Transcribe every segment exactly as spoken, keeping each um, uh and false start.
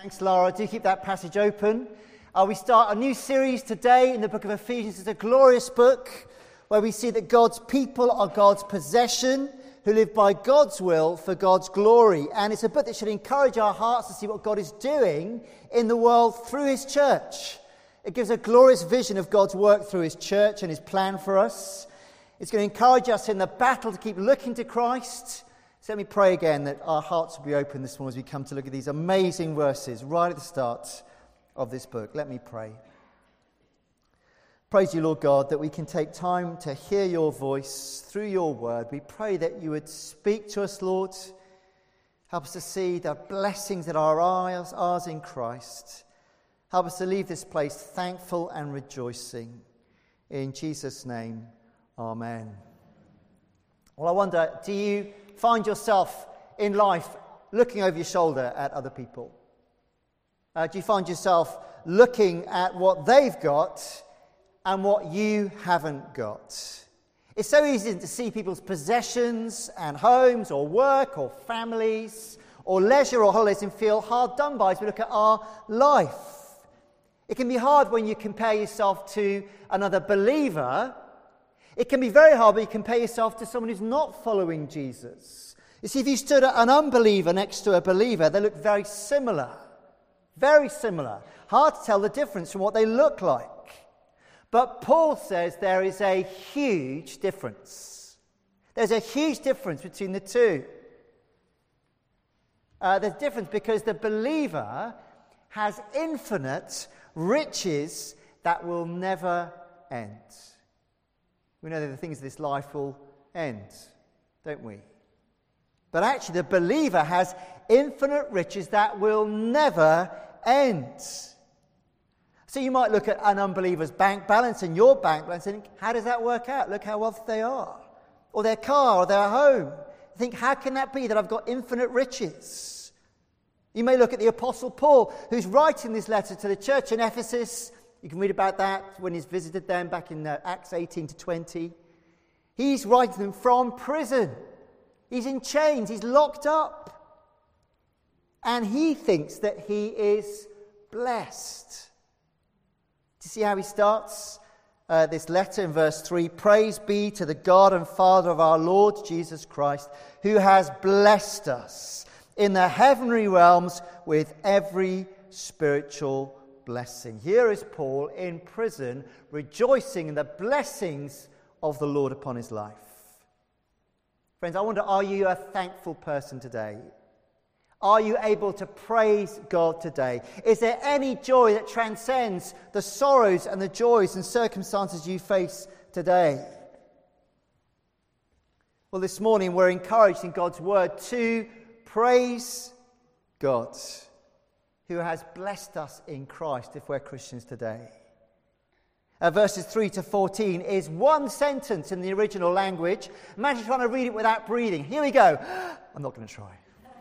Thanks, Lara. Do keep that passage open. Uh, we start a new series today in the book of Ephesians. It's a glorious book where we see that God's people are God's possession, who live by God's will for God's glory. And it's a book that should encourage our hearts to see what God is doing in the world through his church. It gives a glorious vision of God's work through his church and his plan for us. It's going to encourage us in the battle to keep looking to Christ. So let me pray again that our hearts will be open this morning as we come to look at these amazing verses right at the start of this book. Let me pray. Praise you, Lord God, that we can take time to hear your voice through your word. We pray that you would speak to us, Lord. Help us to see the blessings that are ours, ours in Christ. Help us to leave this place thankful and rejoicing. In Jesus' name, amen. Well, I wonder, do you find yourself in life looking over your shoulder at other people? Uh, do you find yourself looking at what they've got and what you haven't got? It's so easy to see people's possessions and homes or work or families or leisure or holidays and feel hard done by as we look at our life. It can be hard when you compare yourself to another believer. It can be very hard when you compare yourself to someone who's not following Jesus. You see, if you stood an unbeliever next to a believer, they look very similar. Very similar. Hard to tell the difference from what they look like. But Paul says there is a huge difference. There's a huge difference between the two. Uh, there's a difference because the believer has infinite riches that will never end. We know that the things of this life will end, don't we? But actually the believer has infinite riches that will never end. So you might look at an unbeliever's bank balance and your bank balance and think, how does that work out? Look how wealthy they are. Or their car or their home. Think, how can that be that I've got infinite riches? You may look at the Apostle Paul, who's writing this letter to the church in Ephesus. You can read about that when he's visited them back in uh, Acts eighteen to twenty. He's writing them from prison. He's in chains. He's locked up. And he thinks that he is blessed. Do you see how he starts uh, this letter in verse three? Praise be to the God and Father of our Lord Jesus Christ, who has blessed us in the heavenly realms with every spiritual blessing. Here is Paul in prison, rejoicing in the blessings of the Lord upon his life. Friends, I wonder, are you a thankful person today? Are you able to praise God today? Is there any joy that transcends the sorrows and the joys and circumstances you face today? Well, this morning we're encouraged in God's word to praise God, who has blessed us in Christ if we're Christians today. Uh, verses three to fourteen is one sentence in the original language. Imagine trying to read it without breathing. Here we go. I'm not going to try.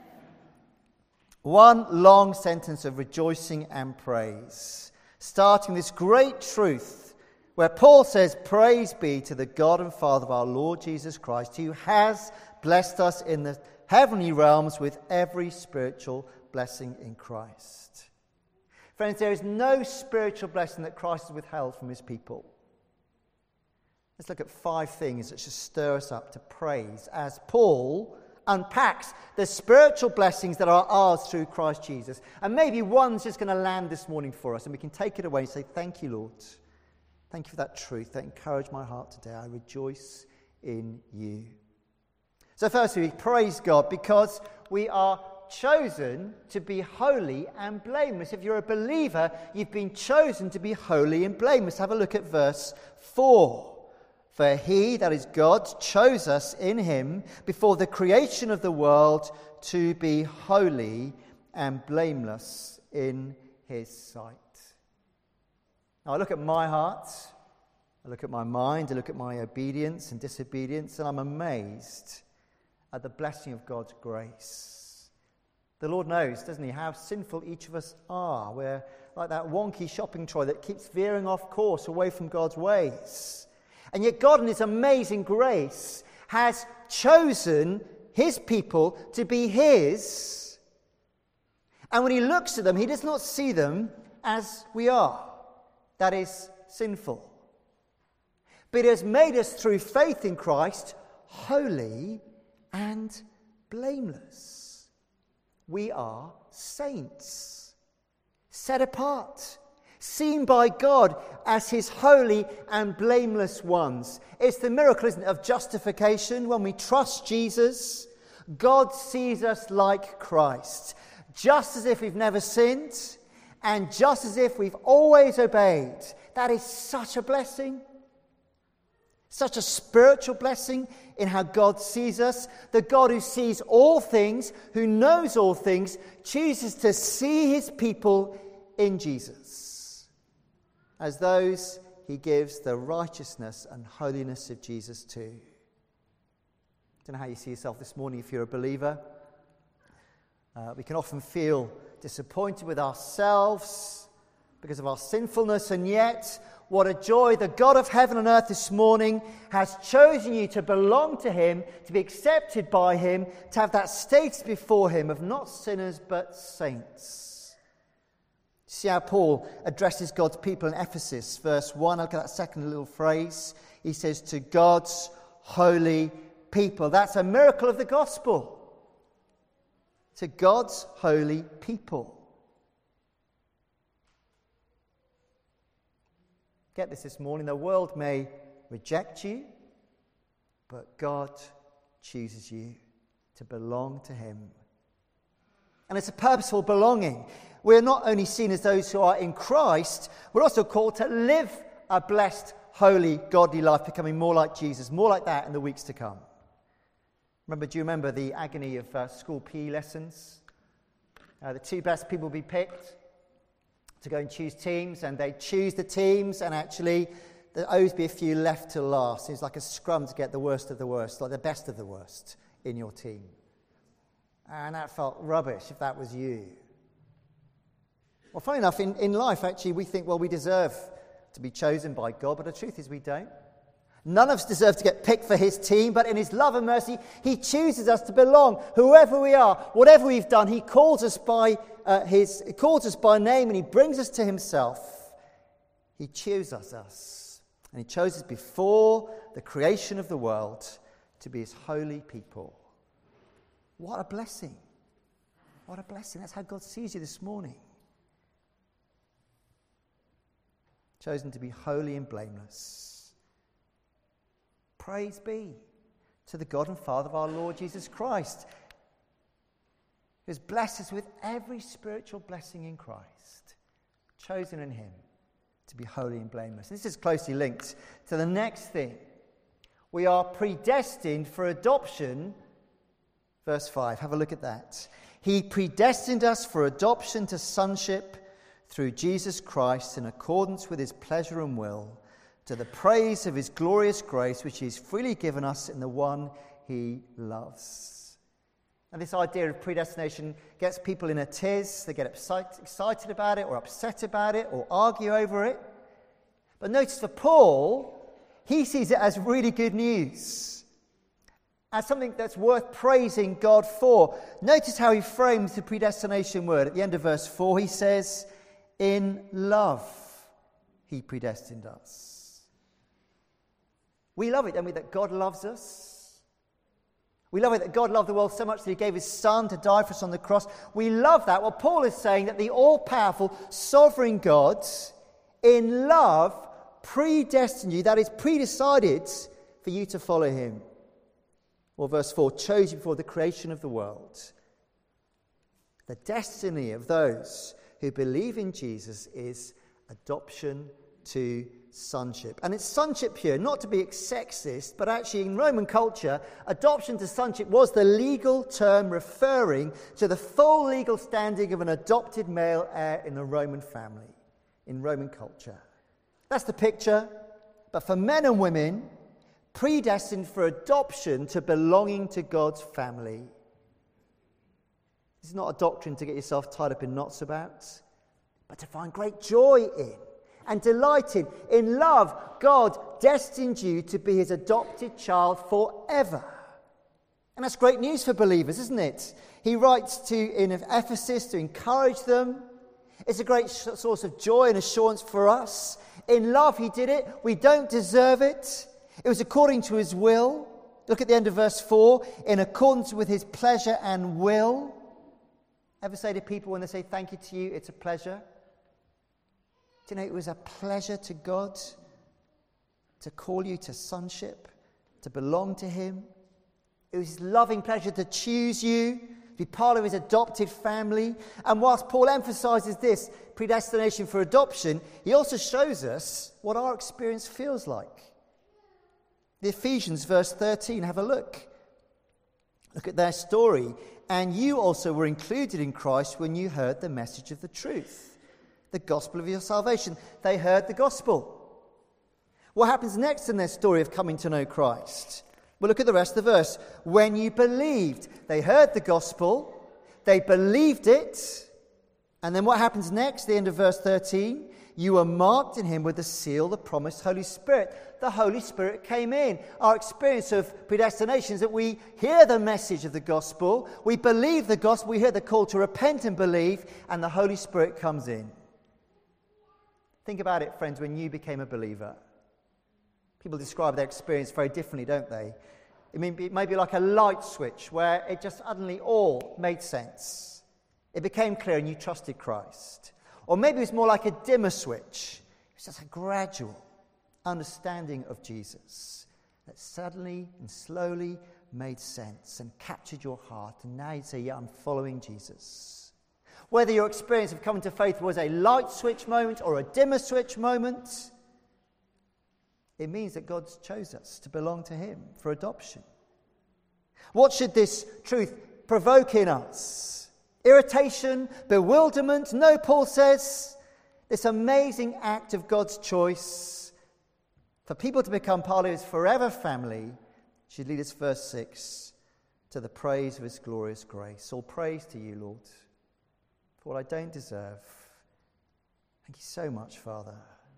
One long sentence of rejoicing and praise, starting this great truth where Paul says, praise be to the God and Father of our Lord Jesus Christ, who has blessed us in the heavenly realms with every spiritual blessing in Christ. Friends, there is no spiritual blessing that Christ has withheld from his people. Let's look at five things that should stir us up to praise as Paul unpacks the spiritual blessings that are ours through Christ Jesus. And maybe one's just going to land this morning for us and we can take it away and say, thank you, Lord. Thank you for that truth that encouraged my heart today. I rejoice in you. So firstly, we praise God because we are chosen to be holy and blameless. If you're a believer, you've been chosen to be holy and blameless. Have a look at verse four. For he, that is God, chose us in him before the creation of the world to be holy and blameless in his sight. Now I look at my heart, I look at my mind, I look at my obedience and disobedience, and I'm amazed at the blessing of God's grace. The Lord knows, doesn't he, how sinful each of us are. We're like that wonky shopping trolley that keeps veering off course away from God's ways. And yet God in his amazing grace has chosen his people to be his And when he looks at them, he does not see them as we are. That is sinful. But he has made us through faith in Christ holy and blameless. We are saints, set apart, seen by God as his holy and blameless ones. It's the miracle, isn't it, of justification. When we trust Jesus, God sees us like Christ, just as if we've never sinned and just as if we've always obeyed. That is such a blessing. Such a spiritual blessing in how God sees us. The God who sees all things, who knows all things, chooses to see his people in Jesus as those he gives the righteousness and holiness of Jesus to. I don't know how you see yourself this morning if you're a believer. Uh, we can often feel disappointed with ourselves because of our sinfulness, and yet what a joy the God of heaven and earth this morning has chosen you to belong to him, to be accepted by him, to have that status before him of not sinners but saints. See how Paul addresses God's people in Ephesus, verse one. Look at that second little phrase. He says, to God's holy people. That's a miracle of the gospel. To God's holy people. Get this this morning. The world may reject you, but God chooses you to belong to him. And it's a purposeful belonging. We're not only seen as those who are in Christ, we're also called to live a blessed, holy, godly life, becoming more like Jesus, more like that in the weeks to come. Remember, do you remember the agony of uh, school P E lessons? Uh, the two best people will be picked to go and choose teams, and they choose the teams, and actually there'll always be a few left to last. It's like a scrum to get the worst of the worst, like the best of the worst in your team. And that felt rubbish if that was you. Well, funny enough, in, in life, actually, we think, well, we deserve to be chosen by God, but the truth is we don't. None of us deserve to get picked for his team, but in his love and mercy, he chooses us to belong. Whoever we are, whatever we've done, he calls us by uh, his, he calls us by name, and he brings us to himself. He chooses us, and he chose us before the creation of the world to be his holy people. What a blessing! What a blessing! That's how God sees you this morning. Chosen to be holy and blameless. Praise be to the God and Father of our Lord Jesus Christ, who has blessed us with every spiritual blessing in Christ, chosen in him to be holy and blameless. This is closely linked to the next thing. We are predestined for adoption. Verse five, have a look at that. He predestined us for adoption to sonship through Jesus Christ in accordance with his pleasure and will, to the praise of his glorious grace, which he's freely given us in the one he loves. And this idea of predestination gets people in a tiz. They get excited about it or upset about it or argue over it. But notice for Paul, he sees it as really good news, as something that's worth praising God for. Notice how he frames the predestination word. At the end of verse four, he says, in love he predestined us. We love it, don't we, that God loves us? We love it that God loved the world so much that he gave his son to die for us on the cross. We love that. Well, Paul is saying that the all-powerful, sovereign God, in love, predestined you, that is, pre-decided for you to follow him. Or verse four, chose you before the creation of the world. The destiny of those who believe in Jesus is adoption to sonship. And it's sonship here, not to be sexist, but actually in Roman culture, adoption to sonship was the legal term referring to the full legal standing of an adopted male heir in the Roman family, in Roman culture. That's the picture. But for men and women, predestined for adoption to belonging to God's family. This is not a doctrine to get yourself tied up in knots about, but to find great joy in and delight in. In love, God destined you to be his adopted child forever. And that's great news for believers, isn't it? He writes to in Ephesus to encourage them. It's a great source of joy and assurance for us. In love, he did it. We don't deserve it. It was according to his will. Look at the end of verse four. In accordance with his pleasure and will. Ever say to people when they say thank you to you, it's a pleasure? Do you know it was a pleasure to God to call you to sonship, to belong to him? It was his loving pleasure to choose you, to be part of his adopted family. And whilst Paul emphasises this predestination for adoption, he also shows us what our experience feels like. The Ephesians verse thirteen, have a look. Look at their story. And you also were included in Christ when you heard the message of the truth, the gospel of your salvation. They heard the gospel. What happens next in their story of coming to know Christ? Well, look at the rest of the verse. When you believed, they heard the gospel, they believed it, and then what happens next? The end of verse thirteen. You were marked in him with the seal, the promised Holy Spirit. The Holy Spirit came in. Our experience of predestination is that we hear the message of the gospel, we believe the gospel, we hear the call to repent and believe, and the Holy Spirit comes in. Think about it, friends, when you became a believer. People describe their experience very differently, don't they? I mean, it may be like a light switch where it just suddenly all made sense. It became clear and you trusted Christ. Or maybe it's more like a dimmer switch. It's just a gradual understanding of Jesus that suddenly and slowly made sense and captured your heart. And now you say, yeah, I'm following Jesus. Whether your experience of coming to faith was a light switch moment or a dimmer switch moment, it means that God chose us to belong to him for adoption. What should this truth provoke in us? Irritation, bewilderment? No, Paul says, this amazing act of God's choice for people to become part of his forever family should lead us, verse six, to the praise of his glorious grace. All praise to you, Lord, for what I don't deserve. Thank you so much, Father.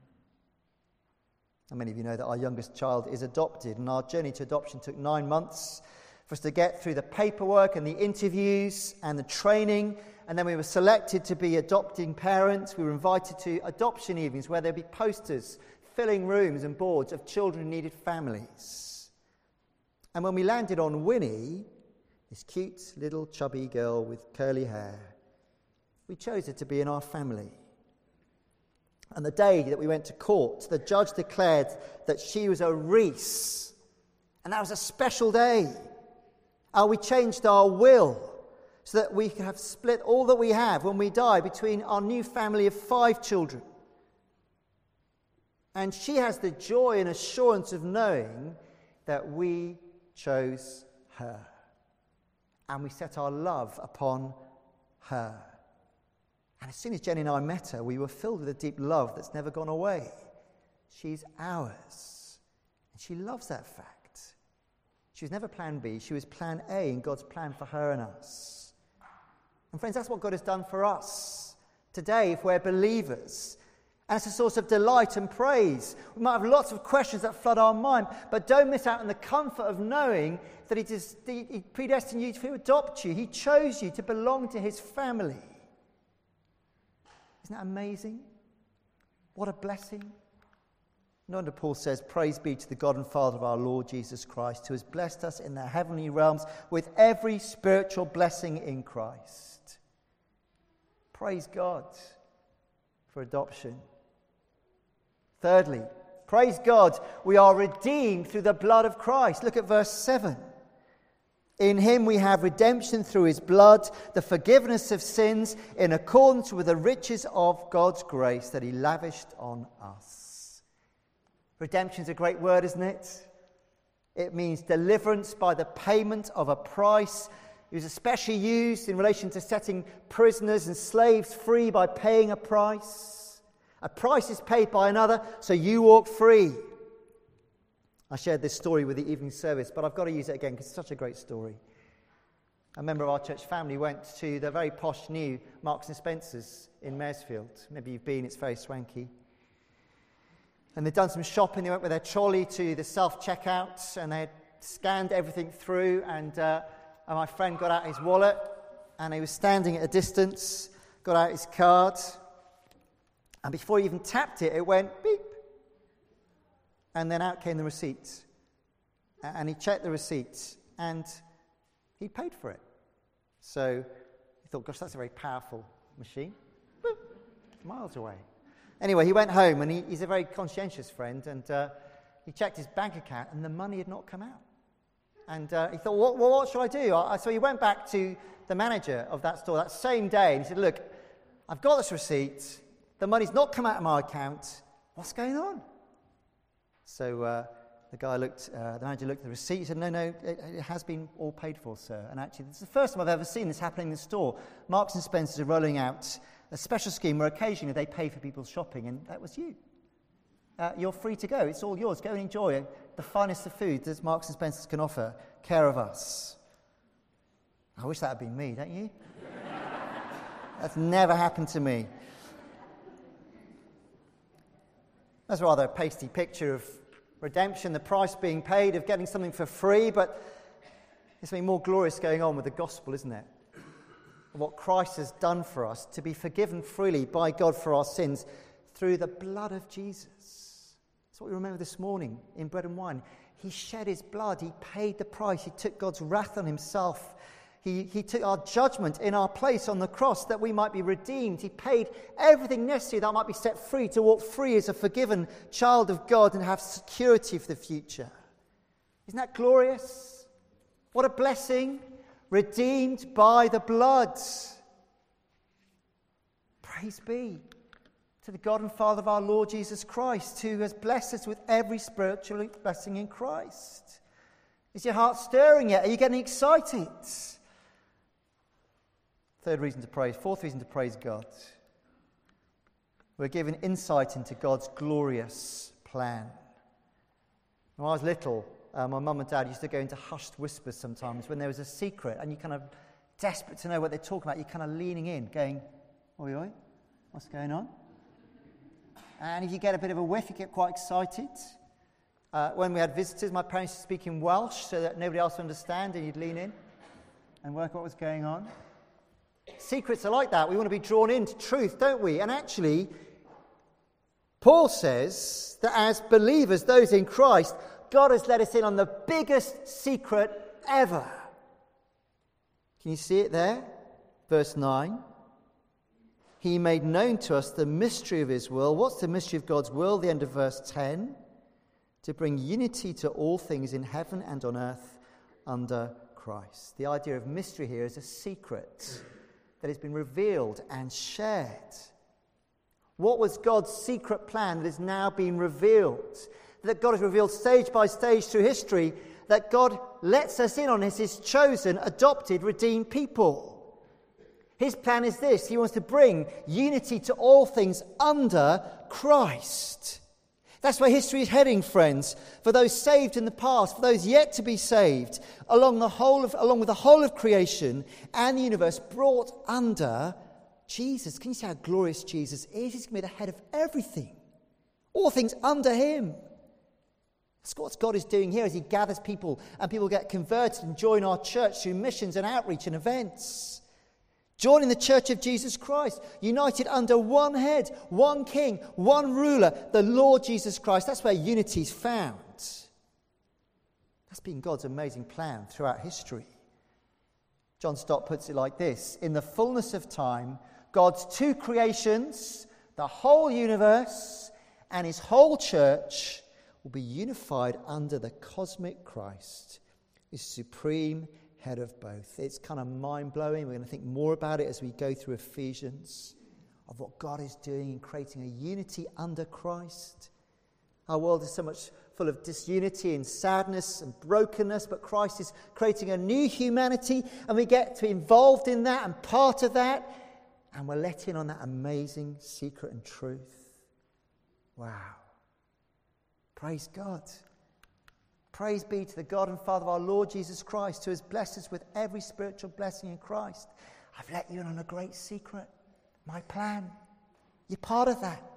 And many of you know that our youngest child is adopted, and our journey to adoption took nine months for us to get through the paperwork and the interviews and the training, and then we were selected to be adopting parents. We were invited to adoption evenings where there'd be posters filling rooms and boards of children who needed families. And when we landed on Winnie, this cute little chubby girl with curly hair, we chose her to be in our family. And the day that we went to court, the judge declared that she was a Reese. And that was a special day. And we changed our will so that we could have split all that we have when we die between our new family of five children. And she has the joy and assurance of knowing that we chose her. And we set our love upon her. And as soon as Jenny and I met her, we were filled with a deep love that's never gone away. She's ours. And she loves that fact. She was never plan B. She was plan A in God's plan for her and us. And friends, that's what God has done for us today if we're believers. And it's a source of delight and praise. We might have lots of questions that flood our mind, but don't miss out on the comfort of knowing that he, just, he predestined you to adopt you. He chose you to belong to his family. Isn't that amazing? What a blessing. No wonder Paul says, praise be to the God and Father of our Lord Jesus Christ, who has blessed us in the heavenly realms with every spiritual blessing in Christ. Praise God for adoption. Thirdly, praise God, we are redeemed through the blood of Christ. Look at verse seven. In him we have redemption through his blood, the forgiveness of sins, in accordance with the riches of God's grace that he lavished on us. Redemption is a great word, isn't it? It means deliverance by the payment of a price. It was especially used in relation to setting prisoners and slaves free by paying a price. A price is paid by another, so you walk free. I shared this story with the evening service, but I've got to use it again because it's such a great story. A member of our church family went to the very posh new Marks and Spencer's in Maresfield. Maybe you've been, it's very swanky. And they'd done some shopping. They went with their trolley to the self-checkouts and they had scanned everything through, and, uh, and my friend got out his wallet, and he was standing at a distance, got out his card, and before he even tapped it, it went beep. And then out came the receipt. And he checked the receipt, and he paid for it. So he thought, gosh, that's a very powerful machine. Boop, miles away. Anyway, he went home, and he, he's a very conscientious friend, and uh, he checked his bank account, and the money had not come out. And uh, he thought, what, well, what should I do? I, so he went back to the manager of that store that same day, and he said, look, I've got this receipt. The money's not come out of my account. What's going on? So uh, the guy looked, uh, the manager looked at the receipt. He said, no, no, it, it has been all paid for, sir. And actually, this is the first time I've ever seen this happening in the store. Marks and Spencer's are rolling out a special scheme where occasionally they pay for people's shopping, and that was you. Uh, you're free to go. It's all yours. Go and enjoy the finest of food that Marks and Spencer's can offer. Care of us. I wish that had been me, don't you? That's never happened to me. That's a rather pasty picture of redemption, the price being paid, of getting something for free, but there's something more glorious going on with the gospel, isn't it? What Christ has done for us, to be forgiven freely by God for our sins through the blood of Jesus. That's what we remember this morning in Bread and Wine. He shed his blood. He paid the price. He took God's wrath on himself. He, he took our judgment in our place on the cross that we might be redeemed. He paid everything necessary that I might be set free to walk free as a forgiven child of God and have security for the future. Isn't that glorious? What a blessing. Redeemed by the blood. Praise be to the God and Father of our Lord Jesus Christ, who has blessed us with every spiritual blessing in Christ. Is your heart stirring yet? Are you getting excited? Third reason to praise. Fourth reason to praise God. We're given insight into God's glorious plan. When I was little, uh, my mum and dad used to go into hushed whispers sometimes when there was a secret, and you're kind of desperate to know what they're talking about. You're kind of leaning in, going, oi, oi, what's going on? And if you get a bit of a whiff, you get quite excited. Uh, when we had visitors, my parents used to speak in Welsh so that nobody else would understand, and you'd lean in and work out what was going on. Secrets are like that. We want to be drawn into truth, don't we? And actually, Paul says that as believers, those in Christ, God has let us in on the biggest secret ever. Can you see it there? Verse nine. He made known to us the mystery of his will. What's the mystery of God's will? The end of verse ten. To bring unity to all things in heaven and on earth under Christ. The idea of mystery here is a secret that has been revealed and shared. What was God's secret plan that is now being revealed? That God has revealed stage by stage through history, that God lets us in on as his chosen, adopted, redeemed people. His plan is this. He wants to bring unity to all things under Christ. That's where history is heading, friends. For those saved in the past, for those yet to be saved, along the whole of, along with the whole of creation and the universe brought under Jesus. Can you see how glorious Jesus is? He's going to be the head of everything. All things under him. That's what God is doing here as he gathers people and people get converted and join our church through missions and outreach and events. Joining the church of Jesus Christ, united under one head, one king, one ruler, the Lord Jesus Christ. That's where unity is found. That's been God's amazing plan throughout history. John Stott puts it like this. In the fullness of time, God's two creations, the whole universe and his whole church, will be unified under the cosmic Christ, his supreme head of both. It's kind of mind-blowing. We're going to think more about it as we go through Ephesians, of what God is doing in creating a unity under Christ. Our world is so much full of disunity and sadness and brokenness, but Christ is creating a new humanity, and we get to be involved in that and part of that, and we're let in on that amazing secret and truth. Wow. Praise God. Praise be to the God and Father of our Lord Jesus Christ, who has blessed us with every spiritual blessing in Christ. I've let you in on a great secret, my plan. You're part of that.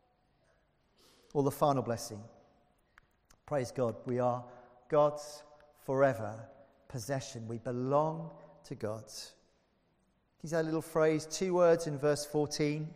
Or the final blessing. Praise God, we are God's forever possession. We belong to God. Can you see that little phrase? Two words in verse fourteen.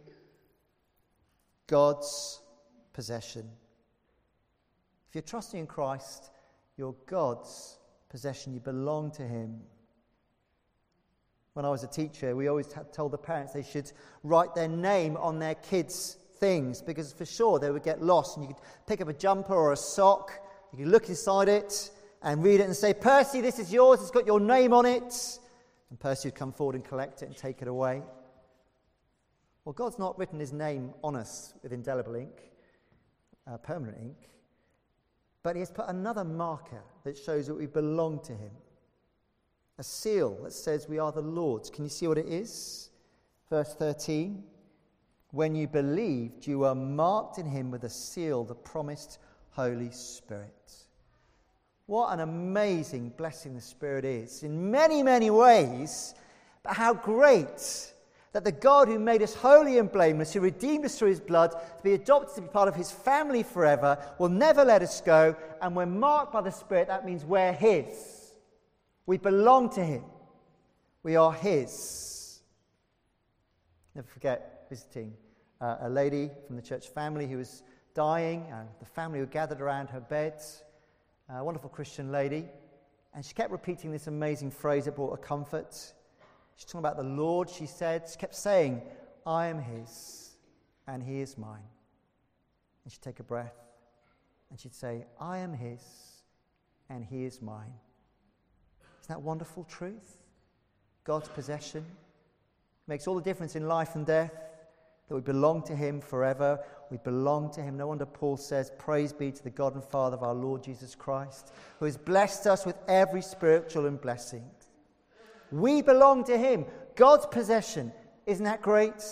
God's possession. If you're trusting in Christ, you're God's possession. You belong to him. When I was a teacher, we always told the parents they should write their name on their kids' things, because for sure they would get lost, and you could pick up a jumper or a sock, you could look inside it and read it and say, Percy, this is yours, it's got your name on it. And Percy would come forward and collect it and take it away. Well, God's not written his name on us with indelible ink, uh, permanent ink, but he has put another marker that shows that we belong to him. A seal that says we are the Lord's. Can you see what it is? Verse thirteen. When you believed, you were marked in him with a seal, the promised Holy Spirit. What an amazing blessing the Spirit is in many, many ways. But how great that the God who made us holy and blameless, who redeemed us through his blood, to be adopted to be part of his family forever, will never let us go. And we're marked by the Spirit. That means we're his. We belong to him. We are his. Never forget visiting uh, a lady from the church family who was dying, and the family were gathered around her bed. A wonderful Christian lady. And she kept repeating this amazing phrase that brought her comfort. She's talking about the Lord, she said. She kept saying, I am his, and he is mine. And she'd take a breath, and she'd say, I am his, and he is mine. Isn't that wonderful truth? God's possession makes all the difference in life and death, that we belong to him forever. We belong to him. No wonder Paul says, praise be to the God and Father of our Lord Jesus Christ, who has blessed us with every spiritual and blessing. We belong to him. God's possession. Isn't that great?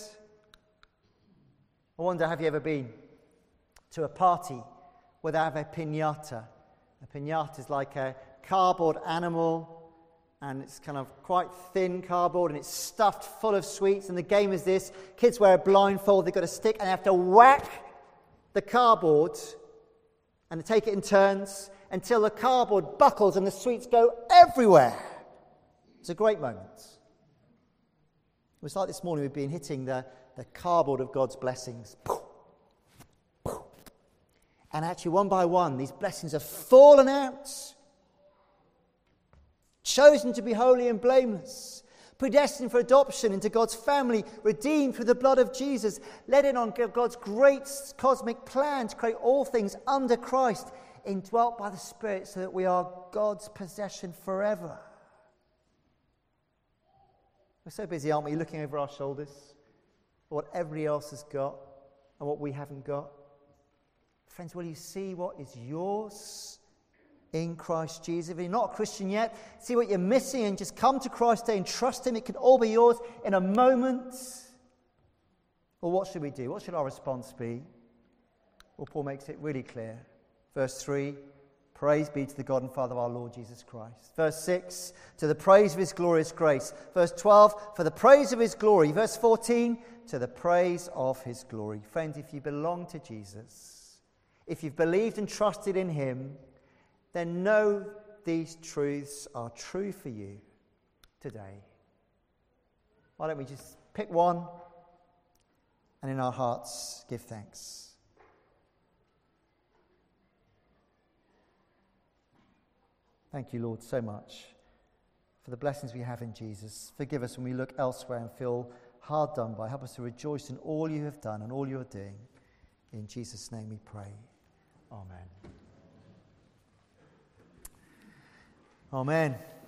I wonder, have you ever been to a party where they have a piñata? A piñata is like a cardboard animal, and it's kind of quite thin cardboard, and it's stuffed full of sweets. And the game is this: kids wear a blindfold, they've got a stick, and they have to whack the cardboard, and they take it in turns until the cardboard buckles and the sweets go everywhere. It's a great moment. It was like this morning we've been hitting the, the cardboard of God's blessings. And actually, one by one, these blessings have fallen out. Chosen to be holy and blameless. Predestined for adoption into God's family. Redeemed through the blood of Jesus. Led in on God's great cosmic plan to create all things under Christ. Indwelt by the Spirit so that we are God's possession forever. We're so busy, aren't we, looking over our shoulders at what everybody else has got and what we haven't got. Friends, will you see what is yours in Christ Jesus? If you're not a Christian yet, see what you're missing and just come to Christ today and trust him. It can all be yours in a moment. Well, what should we do? What should our response be? Well, Paul makes it really clear. Verse three, praise be to the God and Father of our Lord Jesus Christ. Verse six, to the praise of his glorious grace. Verse twelve, for the praise of his glory. Verse fourteen, to the praise of his glory. Friends, if you belong to Jesus, if you've believed and trusted in him, then know these truths are true for you today. Why don't we just pick one and in our hearts give thanks. Thank you, Lord, so much for the blessings we have in Jesus. Forgive us when we look elsewhere and feel hard done by. Help us to rejoice in all you have done and all you are doing. In Jesus' name we pray. Amen. Amen.